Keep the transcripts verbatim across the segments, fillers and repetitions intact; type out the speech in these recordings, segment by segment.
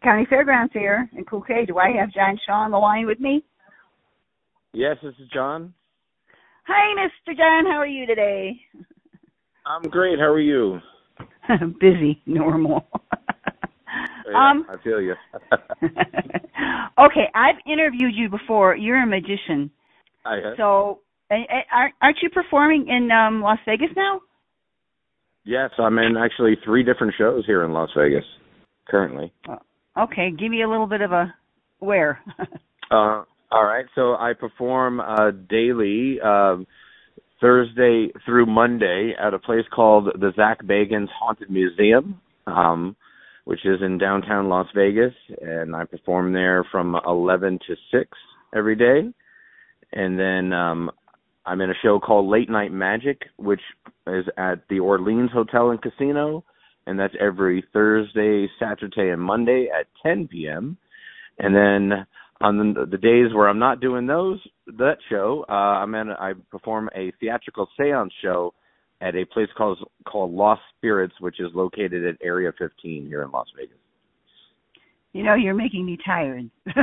County Fairgrounds here in Cloquet. Do I have John Shaw on the line with me? Yes, this is John. Hi, Mister John. How are you today? I'm great. How are you? Busy, normal. Yeah, um, I feel you. Okay, I've interviewed you before. You're a magician. I have. So, aren't aren't you performing in um, Las Vegas now? Yes, I'm in actually three different shows here in Las Vegas currently. Okay, give me a little bit of a where. uh, all right, so I perform uh, daily, um, Thursday through Monday, at a place called the Zach Bagans Haunted Museum, um, which is in downtown Las Vegas, and I perform there from eleven to six every day. And then um, I'm in a show called Late Night Magic, which is at the Orleans Hotel and Casino, and that's every Thursday, Saturday, and Monday at ten p.m. And then on the, the days where I'm not doing those that show, uh, I'm in, I perform a theatrical seance show at a place called called Lost Spirits, which is located at Area fifteen here in Las Vegas. You know, you're making me tired. uh,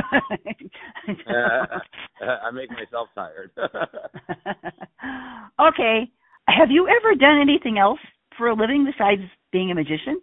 I make myself tired. Okay. Have you ever done anything else for a living besides being a magician?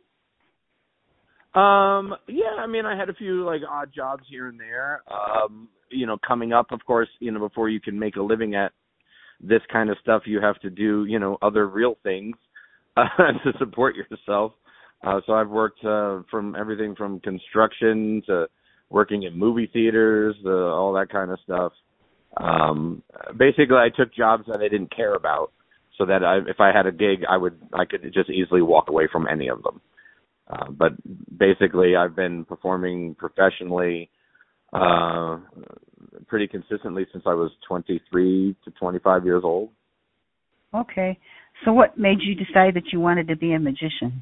Um, yeah, I mean, I had a few, like, odd jobs here and there. Um, you know, coming up, of course, you know, before you can make a living at this kind of stuff, you have to do, you know, other real things uh, to support yourself. Uh, so I've worked uh, from everything from construction to working in movie theaters, uh, all that kind of stuff. Um, basically, I took jobs that I didn't care about, so that I, if I had a gig, I would I could just easily walk away from any of them. Uh, but basically, I've been performing professionally uh, pretty consistently since I was twenty-three to twenty-five years old. Okay. So what made you decide that you wanted to be a magician?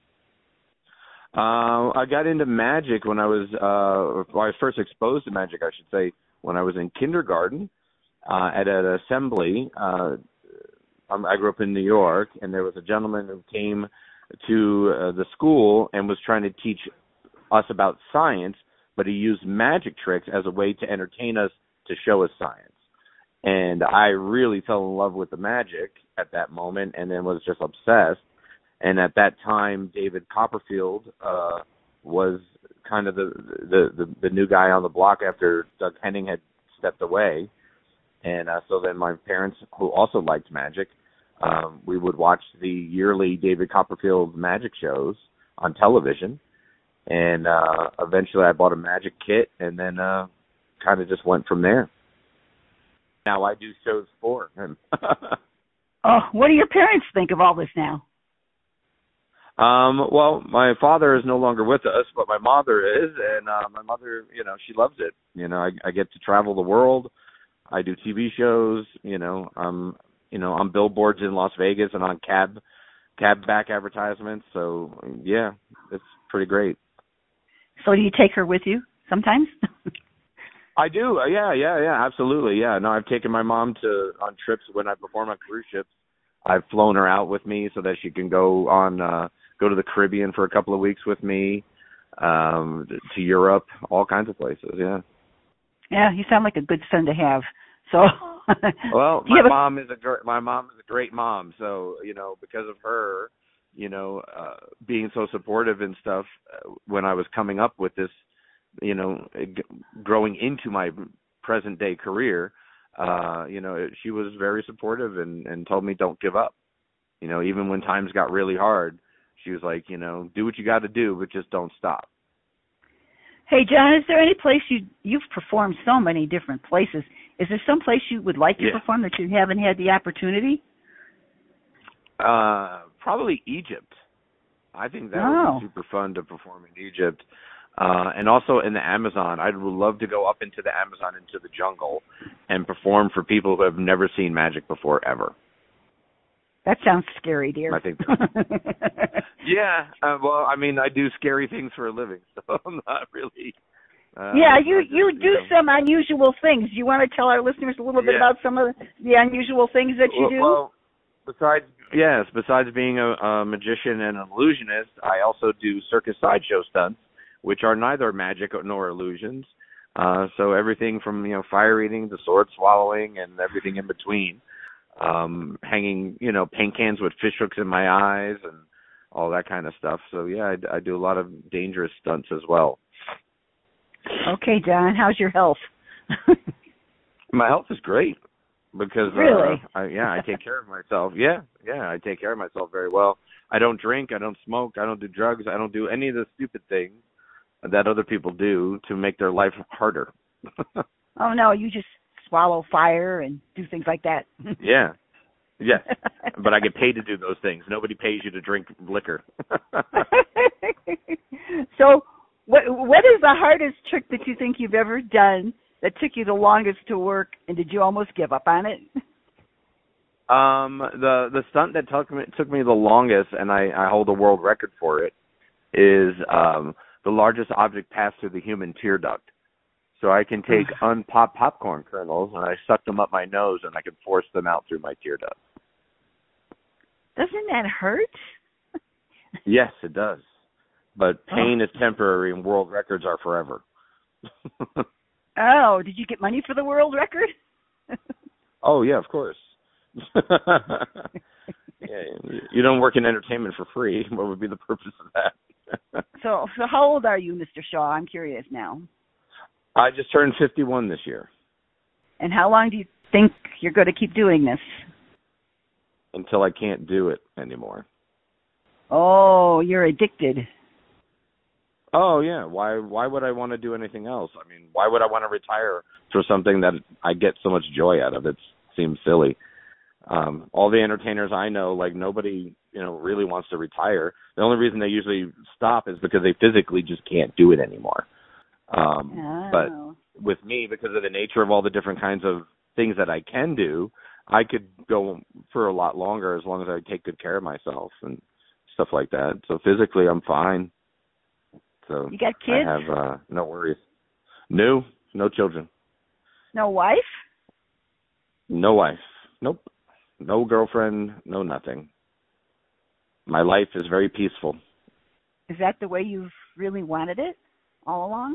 Uh, I got into magic when I was, uh, well, I was first exposed to magic, I should say, when I was in kindergarten uh, at an assembly. Uh, I grew up in New York, and there was a gentleman who came to uh, the school and was trying to teach us about science, but he used magic tricks as a way to entertain us, to show us science. And I really fell in love with the magic at that moment, and then was just obsessed. And at that time, David Copperfield uh, was kind of the, the the the new guy on the block after Doug Henning had stepped away. And uh, so then my parents, who also liked magic, um, we would watch the yearly David Copperfield magic shows on television. And uh, eventually I bought a magic kit, and then uh, kind of just went from there. Now I do shows for him. Oh, what do your parents think of all this now? Um, well, my father is no longer with us, but my mother is, and uh, my mother, you know, she loves it. You know, I, I get to travel the world. I do T V shows. You know, I'm, you know, on billboards in Las Vegas and on cab, cab back advertisements. So yeah, it's pretty great. So do you take her with you sometimes? I do. Uh, yeah, yeah, yeah, absolutely. Yeah. No, I've taken my mom to on trips when I perform on cruise ships. I've flown her out with me so that she can go on, uh, go to the Caribbean for a couple of weeks with me, um, to Europe, all kinds of places. Yeah. Yeah, you sound like a good son to have. So. Well, my a- mom is a gr- my mom is a great mom. So you know, because of her, you know, uh, being so supportive and stuff, uh, when I was coming up with this, you know, g- growing into my present day career. Uh, you know, she was very supportive and, and told me don't give up. You know, even when times got really hard, she was like, you know, do what you got to do, but just don't stop. Hey, John, is there any place you, you've performed so many different places. Is there some place you would like to Yeah. perform that you haven't had the opportunity? Uh, probably Egypt. I think that Oh. would be super fun to perform in Egypt. Uh, and also in the Amazon. I'd love to go up into the Amazon, into the jungle, and perform for people who have never seen magic before, ever. That sounds scary, dear. I think. Yeah. Uh, well, I mean, I do scary things for a living, so I'm not really. Uh, yeah, you just, you do you know. some unusual things. Do you want to tell our listeners a little bit Yeah. about some of the unusual things that you well, do? Well, besides yes, besides being a, a magician and an illusionist, I also do circus sideshow stunts, which are neither magic nor illusions. Uh, so everything from, you know, fire eating to sword swallowing and everything in between. Um, hanging, you know, paint cans with fish hooks in my eyes and all that kind of stuff. So, yeah, I, I do a lot of dangerous stunts as well. Okay, John, how's your health? My health is great because, really? uh, I, yeah, I take care of myself. Yeah, yeah, I take care of myself very well. I don't drink, I don't smoke, I don't do drugs, I don't do any of the stupid things that other people do to make their life harder. Oh, no, you just swallow fire and do things like that. Yeah. Yes. But I get paid to do those things. Nobody pays you to drink liquor. So what what is the hardest trick that you think you've ever done that took you the longest to work, and did you almost give up on it? Um, the the stunt that took me took me the longest, and I, I hold a world record for it, is um, the largest object passed through the human tear duct. So I can take unpopped popcorn kernels and I suck them up my nose and I can force them out through my tear duct. Doesn't that hurt? Yes, it does. But pain oh. is temporary and world records are forever. Oh, did you get money for the world record? Oh, yeah, of course. Yeah, you don't work in entertainment for free. What would be the purpose of that? so, so how old are you, Mister Shaw? I'm curious now. I just turned fifty-one this year. And how long do you think you're going to keep doing this? Until I can't do it anymore. Oh, you're addicted. Oh, yeah. Why Why would I want to do anything else? I mean, why would I want to retire for something that I get so much joy out of? It seems silly. Um, all the entertainers I know, like nobody, you know, really wants to retire. The only reason they usually stop is because they physically just can't do it anymore. Um, oh. But with me, because of the nature of all the different kinds of things that I can do, I could go for a lot longer as long as I take good care of myself and stuff like that. So physically, I'm fine. So you got kids? I have uh, no worries. No, no children. No wife? No wife. Nope. No girlfriend. No nothing. My life is very peaceful. Is that the way you've really wanted it all along?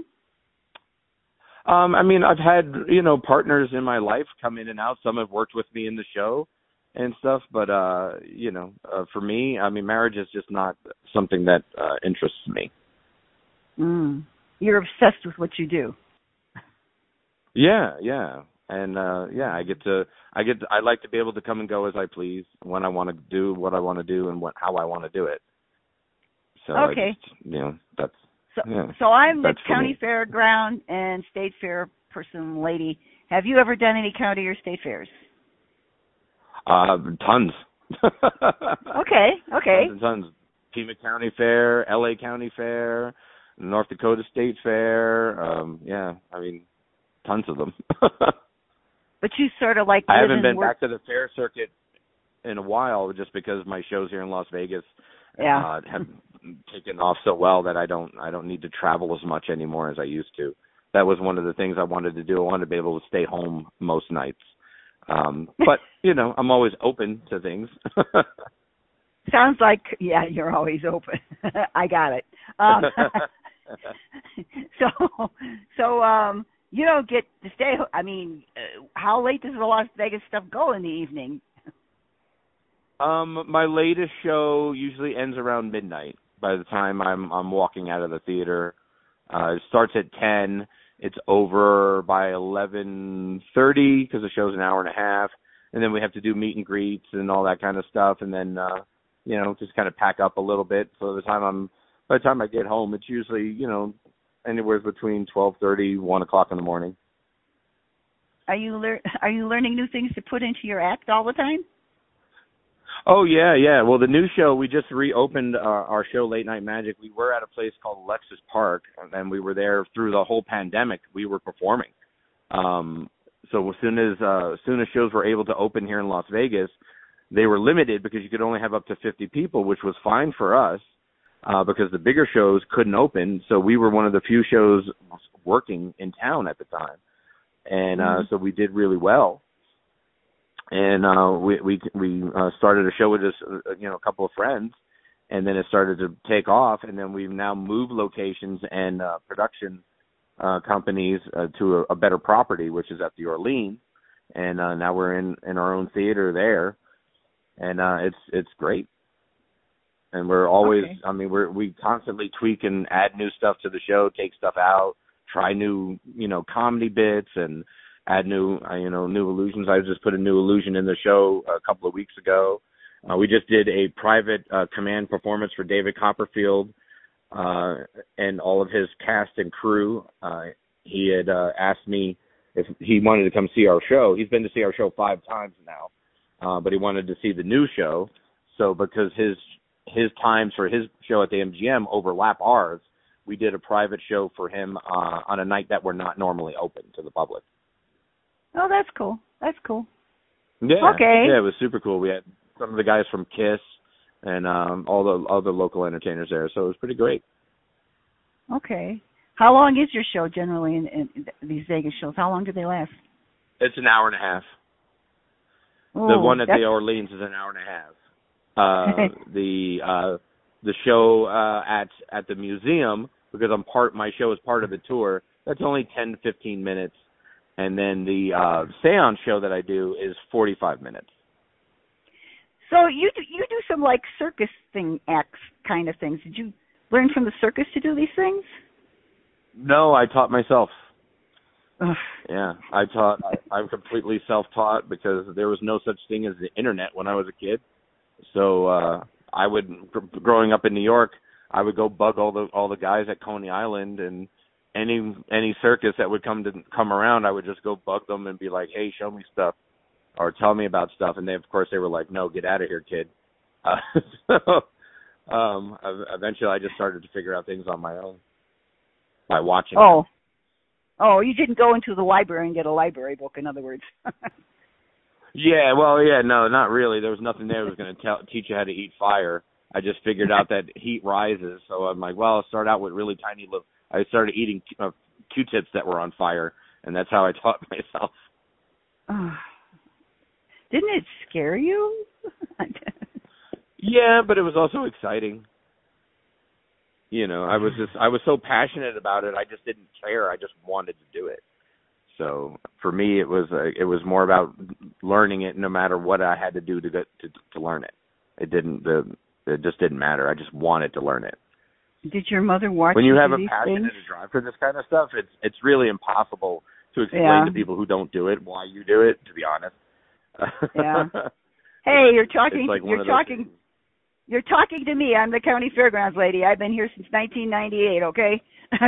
Um, I mean, I've had, you know, partners in my life come in and out. Some have worked with me in the show and stuff. But, uh, you know, uh, for me, I mean, marriage is just not something that uh, interests me. Mm. You're obsessed with what you do. Yeah, yeah. And, uh, yeah, I get to, I get, to, I like to be able to come and go as I please when I want to do what I want to do and what, how I want to do it. So, okay. I just, you know, that's, So, yeah, so I'm the that's county fairground and state fair person lady. Have you ever done any county or state fairs? Uh, tons. Okay, okay. Tons and tons. Pima County Fair, L A County Fair, North Dakota State Fair. Um, yeah, I mean, tons of them. But you sort of like. I haven't been work- back to the fair circuit in a while, just because my shows here in Las Vegas yeah. uh, have taken off so well that I don't I don't need to travel as much anymore as I used to. That was one of the things I wanted to do. I wanted to be able to stay home most nights. Um, but, you know, I'm always open to things. Sounds like, yeah, you're always open. I got it. Um, so, so um, you don't get to stay. I mean, uh, how late does the Las Vegas stuff go in the evening? Um, my latest show usually ends around midnight. By the time I'm I'm walking out of the theater, uh, it starts at ten. It's over by eleven thirty because the show's an hour and a half, and then we have to do meet and greets and all that kind of stuff, and then uh, you know, just kind of pack up a little bit. So by the time I'm by the time I get home, it's usually, you know, anywhere between twelve thirty, one o'clock in the morning. Are you lear- Are you learning new things to put into your act all the time? Oh, yeah, yeah. Well, the new show, we just reopened uh, our show, Late Night Magic. We were at a place called Alexis Park, and we were there through the whole pandemic. We were performing. Um, so as soon as, uh, as soon as shows were able to open here in Las Vegas, they were limited because you could only have up to fifty people, which was fine for us uh, because the bigger shows couldn't open. So we were one of the few shows working in town at the time. And uh, mm-hmm. so we did really well. And uh, we we we uh, started a show with just uh, you know a couple of friends, and then it started to take off, and then we've now moved locations and uh, production uh, companies uh, to a, a better property, which is at the Orleans, and uh, now we're in, in our own theater there, and uh, it's it's great. And we're always, Okay. I mean, we're we constantly tweak and add new stuff to the show, take stuff out, try new, you know, comedy bits, and add new, uh, you know, new illusions. I just put a new illusion in the show a couple of weeks ago. Uh, we just did a private uh, command performance for David Copperfield uh, and all of his cast and crew. Uh, he had uh, asked me if he wanted to come see our show. He's been to see our show five times now, uh, but he wanted to see the new show. So because his his times for his show at the M G M overlap ours, we did a private show for him uh, on a night that we're not normally open to the public. Oh, that's cool. That's cool. Yeah. Okay. Yeah, it was super cool. We had some of the guys from KISS and um, all the other local entertainers there, so it was pretty great. Okay. How long is your show generally in, in these Vegas shows? How long do they last? It's an hour and a half. Ooh, The one at that's- the Orleans is an hour and a half. Uh, the uh, the show uh, at at the museum, because I'm part, my show is part of the tour. That's only ten to fifteen minutes, and then the uh, seance show that I do is forty-five minutes. So you do, you do some like circus thing acts kind of things. Did you learn from the circus to do these things? No, I taught myself. Ugh. Yeah, I taught. I, I'm completely self-taught because there was no such thing as the internet when I was a kid. So uh, I would, gr- growing up in New York, I would go bug all the all the guys at Coney Island, and any any circus that would come to come around, I would just go bug them and be like, "Hey, show me stuff, or tell me about stuff." And they, of course, they were like, "No, get out of here, kid." Uh, so um, eventually, I just started to figure out things on my own by watching. Oh. Oh, you didn't go into the library and get a library book, in other words. Yeah, well, yeah, no, not really. There was nothing there that was going to tell, teach you how to eat fire. I just figured out that heat rises, so I'm like, well, I'll start out with really tiny little. I started eating uh, Q-tips that were on fire, and that's how I taught myself. Oh. Didn't it scare you? Yeah, but it was also exciting. You know, I was just, I was so passionate about it, I just didn't care. I just wanted to do it. So for me, it was uh, it was more about learning it, no matter what I had to do to get to, to learn it. It didn't, the, it just didn't matter. I just wanted to learn it. Did your mother watch when you you have do a these passion things? and a drive for this kind of stuff? It's it's really impossible to explain Yeah. to people who don't do it why you do it. To be honest. Yeah. Hey, you're talking. It's like one you're of those talking. things. You're talking to me. I'm the county fairgrounds lady. I've been here since nineteen ninety-eight. Okay.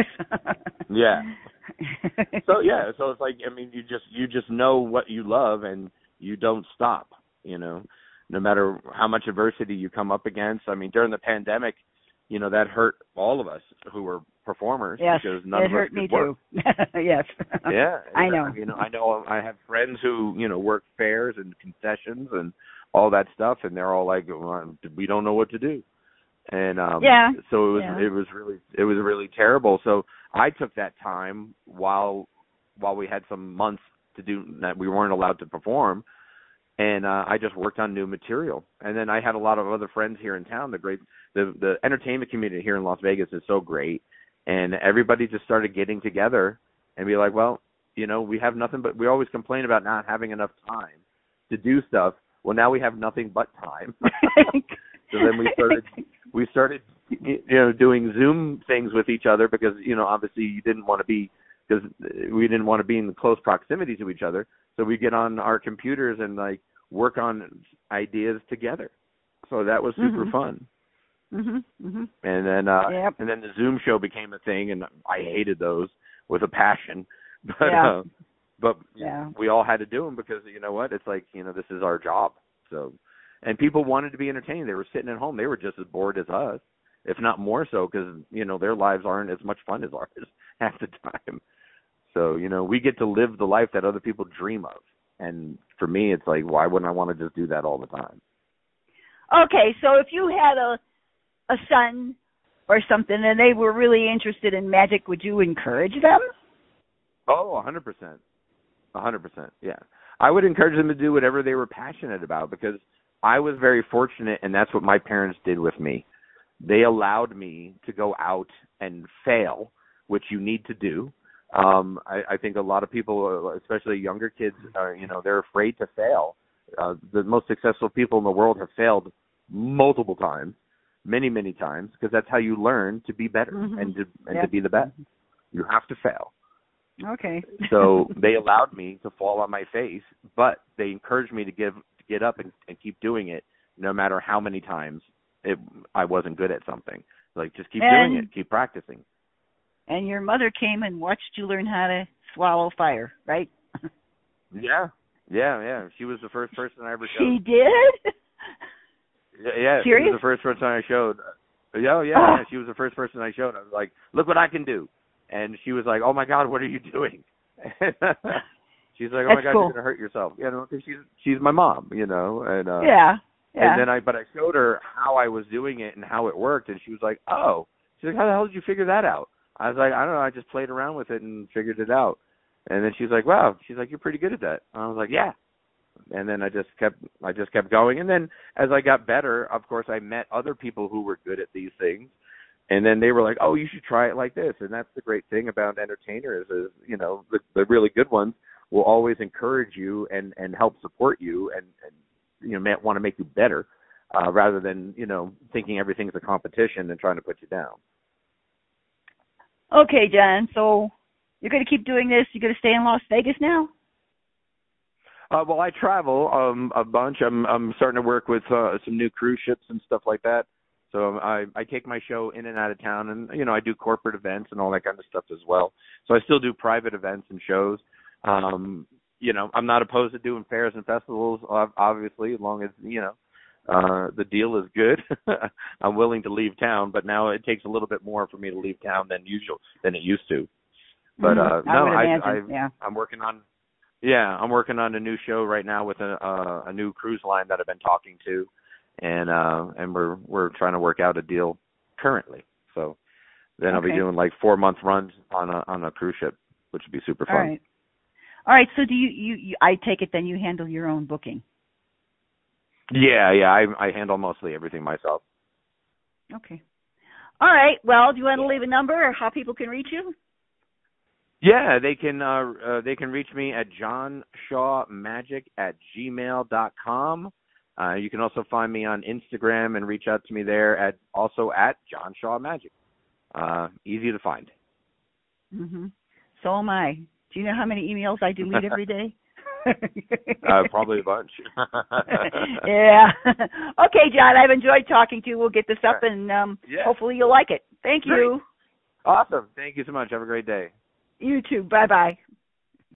Yeah. So yeah, so it's like, I mean, you just you just know what you love and you don't stop. You know, no matter how much adversity you come up against. I mean, during the pandemic, you know, that hurt all of us who were performers, yes, because none it of us hurt could me work. too. Yes. Yeah, I know. You know, I know. I have friends who, you know, work fairs and concessions and all that stuff, and they're all like, well, "We don't know what to do." And um, Yeah. so it was, Yeah. it was really, it was really terrible. So I took that time while, while we had some months to do that, we weren't allowed to perform, and uh, I just worked on new material. And then I had a lot of other friends here in town. The great, the the entertainment community here in Las Vegas is so great. And everybody just started getting together and be like, well, you know, we have nothing but, we always complain about not having enough time to do stuff. Well, now we have nothing but time. So then we started, we started, you know, doing Zoom things with each other because, you know, obviously you didn't want to be, because we didn't want to be in close proximity to each other. So we get on our computers and like work on ideas together. So that was super Mhm. fun. Mhm. Mhm. And then, uh, Yep. and then the Zoom show became a thing, and I hated those with a passion. But, Yeah. uh, but Yeah. we all had to do them because, you know what? It's like, you know, this is our job. So, and people wanted to be entertained. They were sitting at home. They were just as bored as us, if not more so, because, you know, their lives aren't as much fun as ours half the time. So, you know, we get to live the life that other people dream of. And for me, it's like, why wouldn't I want to just do that all the time? Okay, so if you had a a son or something and they were really interested in magic, would you encourage them? Oh, one hundred percent. one hundred percent, yeah. I would encourage them to do whatever they were passionate about, because I was very fortunate, and that's what my parents did with me. they allowed me to go out and fail, which you need to do. Um, I, I think a lot of people, especially younger kids, are, you know, they're afraid to fail. Uh, the most successful people in the world have failed multiple times, many, many times, because that's how you learn to be better mm-hmm. and to and yep. to be the best. You have to fail. Okay. So they allowed me to fall on my face, but they encouraged me to give to get up and, and keep doing it, no matter how many times it, I wasn't good at something. Like, just keep and, doing it, keep practicing. And your mother came and watched you learn how to swallow fire, right? Yeah, yeah, yeah. She was the first person I ever showed. She did? Yeah, yeah. She was the first person I showed. Yeah, yeah, yeah. She was the first person I showed. I was like, look what I can do. And she was like, oh, my God, what are you doing? She's like, oh, That's my God, cool. you're going to hurt yourself. You know, because she's, she's my mom, you know. And uh, yeah, yeah. And then I, but I showed her how I was doing it and how it worked. And she was like, oh. She's like, how the hell did you figure that out? I was like, I don't know. I just played around with it and figured it out. And then she's like, wow. She's like, you're pretty good at that. And I was like, yeah. And then I just kept, I just kept going. And then as I got better, of course, I met other people who were good at these things. And then they were like, oh, you should try it like this. And that's the great thing about entertainers is, you know, the, the really good ones will always encourage you and, and help support you and, and you know, want to make you better uh, rather than, you know, thinking everything's a competition and trying to put you down. Okay, John. So you're going to keep doing this? You're going to stay in Las Vegas now? Uh, well, I travel um, a bunch. I'm I'm starting to work with uh, some new cruise ships and stuff like that. So I, I take my show in and out of town, and, you know, I do corporate events and all that kind of stuff as well. So I still do private events and shows. Um, you know, I'm not opposed to doing fairs and festivals, obviously, as long as, you know, uh, the deal is good. I'm willing to leave town, but now it takes a little bit more for me to leave town than usual, than it used to. But mm-hmm. uh, no, I, I, I, yeah. I'm working on, yeah, I'm working on a new show right now with a, uh, a new cruise line that I've been talking to. And uh, and we're we're trying to work out a deal currently. So then okay. I'll be doing like four month runs on a on a cruise ship, which would be super fun. All right. All right. So do you, you, you I take it then you handle your own booking? Yeah, yeah. I I handle mostly everything myself. Okay. All right. Well, do you want to leave a number or how people can reach you? Yeah, they can uh, uh they can reach me at johnshawmagic at gmail dot com. Uh, you can also find me on Instagram and reach out to me there at also at John Shaw Magic. Uh, easy to find. Mm-hmm. So am I. Do you know how many emails I delete every day? uh, probably a bunch. Yeah. Okay, John, I've enjoyed talking to you. We'll get this up and um, yeah. hopefully you'll like it. Thank Great. you. Awesome. Thank you so much. Have a great day. You too. Bye-bye.